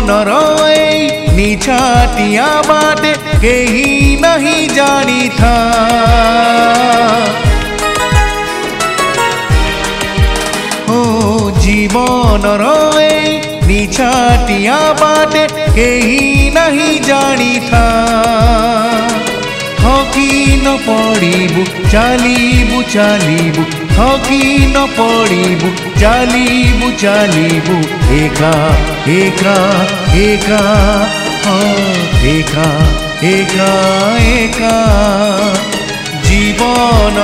निछाटिया बाटे केही नहीं जानी था। ओ जीवन निछाटिया बाटे केही नहीं जानी था। थकी न पड़ू चलीबू चलीबू थकी न पड़ू चलीबू चलीबू एका एका एका एका एका एका जीवन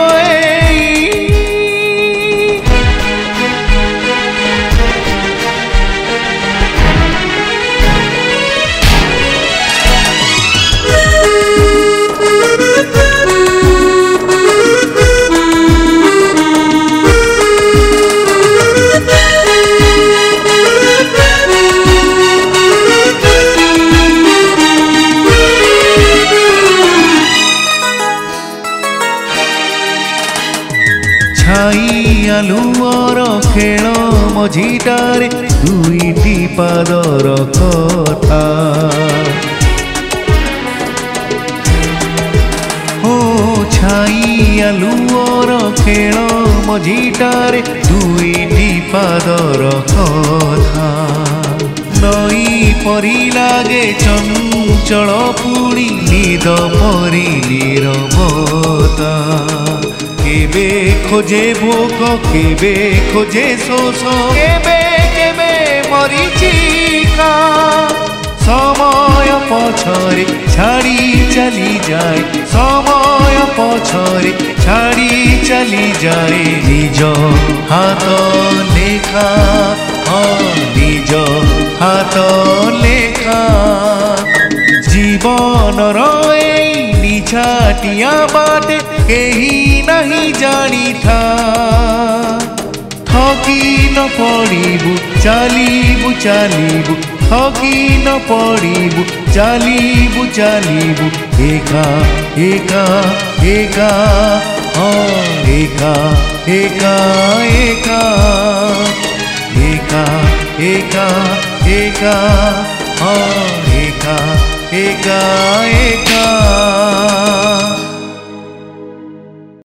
छाई आलुअर खेल मझिटारे दुईटी पादर कथा। ओ छाई आलुअर खेल मझिटारे दुईटी पादर कथा। नई परी लागे चंचल पुणी निद परी नीरवता। केबे खोजे भोक केबे खोजे शोष केबे केबे मरीचिका। समय पछरे छाड़ी चली जाए समय पछरे छाड़ी चली जाए। निज हाथ लेखा निज हाथ लेखा जीवन निछाटिया बाटे केही नहीं जानी था। थकी न पड़ू चलीबू चलीबू थकी न पड़ू चलीबू चलीबू एका एका एका एका एका एका एका एका एका एका एका एका।